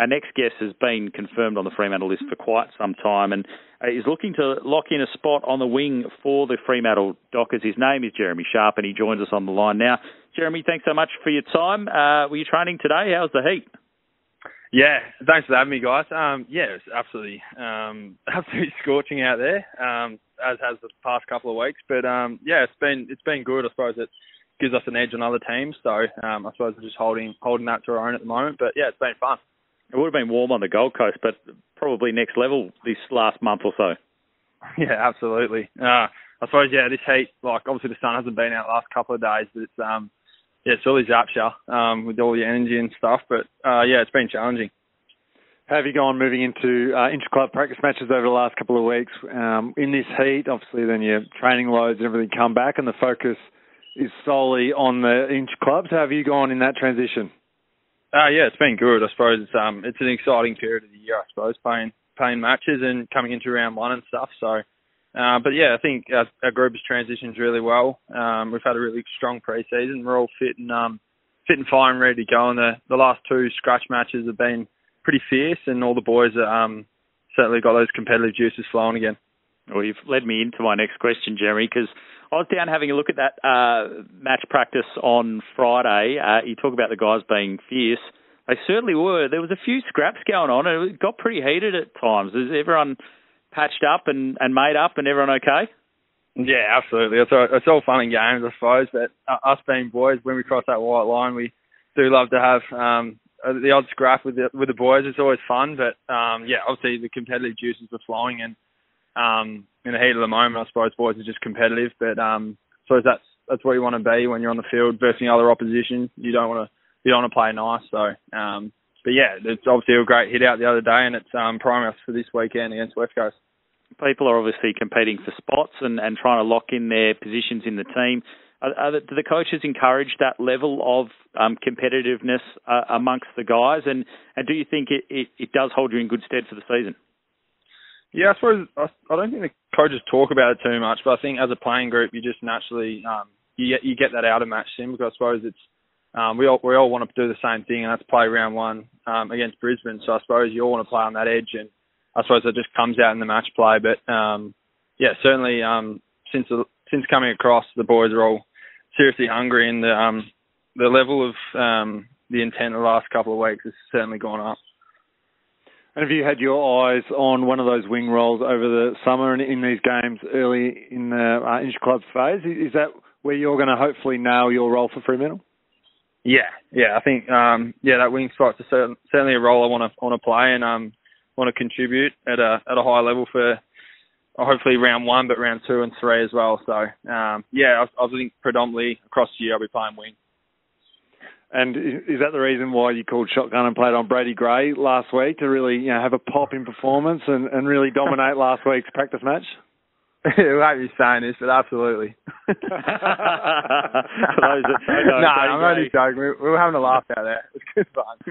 our next guest has been confirmed on the Fremantle list for quite some time and is looking to lock in a spot on the wing for the Fremantle Dockers. His name is Jeremy Sharp, and he joins us on the line now. Jeremy, thanks so much for your time. Were you training today? How's the heat? Yeah, thanks for having me, guys. It's absolutely scorching out there, as has the past couple of weeks. But it's been good. I suppose it gives us an edge on other teams. So I suppose we're just holding that to our own at the moment. But yeah, it's been fun. It would have been warm on the Gold Coast, but probably next level this last month or so. Yeah, absolutely. I suppose this heat, like obviously the sun hasn't been out the last couple of days, but it's really zaps you with all the energy and stuff. But it's been challenging. How have you gone moving into inter-club practice matches over the last couple of weeks? In this heat, obviously then your training loads and everything come back and the focus is solely on the inter-clubs. How have you gone in that transition? It's been good. I suppose it's an exciting period of the year, I suppose, playing matches and coming into round one and stuff. So, I think our group has transitioned really well. We've had a really strong pre-season. We're all fit and fine, ready to go. And the last two scratch matches have been pretty fierce, and all the boys are certainly got those competitive juices flowing again. Well, you've led me into my next question, Jeremy, because I was down having a look at that match practice on Friday. You talk about the guys being fierce. They certainly were. There was a few scraps going on, and it got pretty heated at times. Is everyone patched up and made up, and everyone okay? Yeah, absolutely. It's all fun and games, I suppose. But us being boys, when we cross that white line, we do love to have the odd scrap with the boys. It's always fun. But obviously the competitive juices were flowing, and in the heat of the moment, I suppose boys are just competitive. But so that's what you want to be when you're on the field versus other opposition. You don't want to play nice. So it's obviously a great hit out the other day, and it's priming us for this weekend against West Coast. People are obviously competing for spots and trying to lock in their positions in the team. Do the coaches encourage that level of competitiveness amongst the guys? And do you think it does hold you in good stead for the season? Yeah, I suppose I don't think the coaches talk about it too much, but I think as a playing group, you just naturally you get that out of match sim, because I suppose it's we all want to do the same thing, and that's play round one against Brisbane. So I suppose you all want to play on that edge, and I suppose it just comes out in the match play. But certainly since coming across, the boys are all seriously hungry, and the level of the intent the last couple of weeks has certainly gone up. And have you had your eyes on one of those wing roles over the summer and in these games early in the inter-club phase? Is that where you're going to hopefully nail your role for Fremantle? Yeah. I think that wing spot's certainly a role I want to play and want to contribute at a high level for hopefully round one, but round 2 and 3 as well. So I think predominantly across the year I'll be playing wing. And is that the reason why you called shotgun and played on Brady Gray last week to really have a pop in performance and really dominate last week's practice match? I won't be saying this, but absolutely. For those that don't know, I'm only joking. We were having a laugh out there. It was good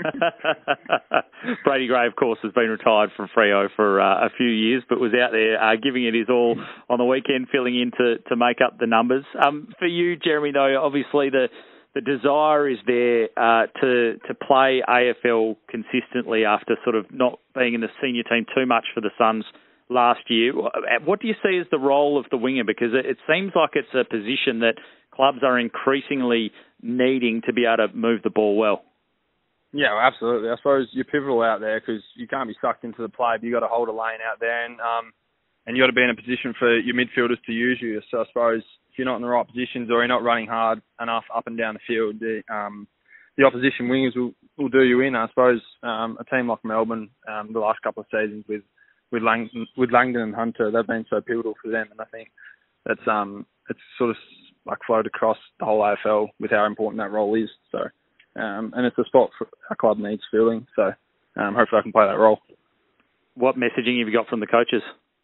fun. Brady Gray, of course, has been retired from Freo for a few years, but was out there giving it his all on the weekend, filling in to make up the numbers. For you, Jeremy, though, obviously the desire is there to play AFL consistently after sort of not being in the senior team too much for the Suns last year. What do you see as the role of the winger? Because it seems like it's a position that clubs are increasingly needing to be able to move the ball well. Yeah, well, absolutely. I suppose you're pivotal out there because you can't be sucked into the play, but you got to hold a lane out there, and you got to be in a position for your midfielders to use you. So I suppose if you're not in the right positions or you're not running hard enough up and down the field, the opposition wingers will do you in. I suppose a team like Melbourne, the last couple of seasons with Langdon and Hunter, they've been so pivotal for them, and I think that's it's sort of like flowed across the whole AFL with how important that role is. So, and it's a spot for our club needs filling. So, hopefully I can play that role. What messaging have you got from the coaches?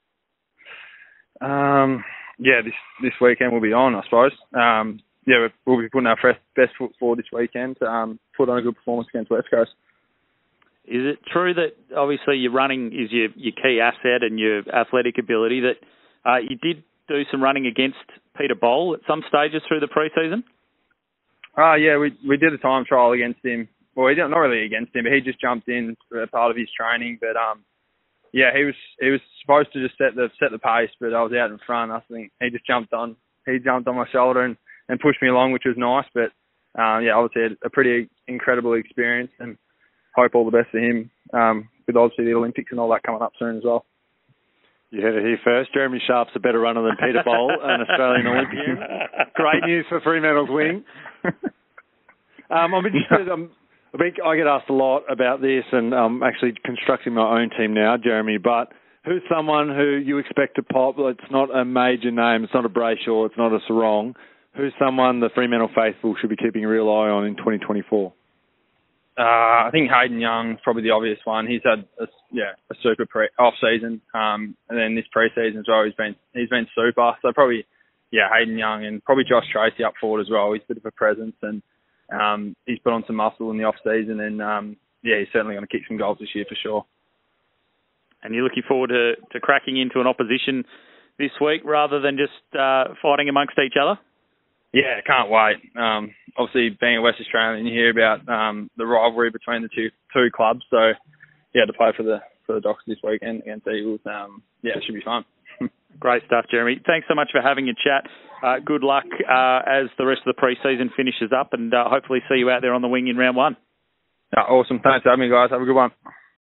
This weekend will be on, I suppose. We'll be putting our best foot forward this weekend to put on a good performance against West Coast. Is it true that obviously your running is your key asset and your athletic ability, that you did do some running against Peter Bowl at some stages through the pre-season? We did a time trial against him well, not really against him, but he just jumped in for part of his training. But yeah, he was supposed to just set the pace, but I was out in front. I think he just jumped on my shoulder and pushed me along, which was nice. But yeah, obviously a pretty incredible experience, and hope all the best for him with obviously the Olympics and all that coming up soon as well. You heard it here first. Jeremy Sharp's a better runner than Peter Bowl, an Australian Olympian. Great news for Fremantle's wing. I'm interested. I get asked a lot about this, and I'm actually constructing my own team now, Jeremy. But who's someone who you expect to pop? It's not a major name. It's not a Brayshaw. It's not a Sarong. Who's someone the Fremantle faithful should be keeping a real eye on in 2024? I think Hayden Young's probably the obvious one. He's had a super off season, and then this pre-season as well. He's been super. So probably Hayden Young, and probably Josh Tracy up forward as well. He's a bit of a presence, and he's put on some muscle in the off season, and he's certainly going to kick some goals this year for sure. And you're looking forward to cracking into an opposition this week rather than just fighting amongst each other? Yeah, can't wait. Obviously, being a West Australian, you hear about the rivalry between the two clubs. So, to play for the Dockers this weekend against Eagles, it should be fun. Great stuff, Jeremy. Thanks so much for having a chat. Good luck as the rest of the pre-season finishes up, and hopefully see you out there on the wing in round 1. Awesome. Thanks for having me, guys. Have a good one.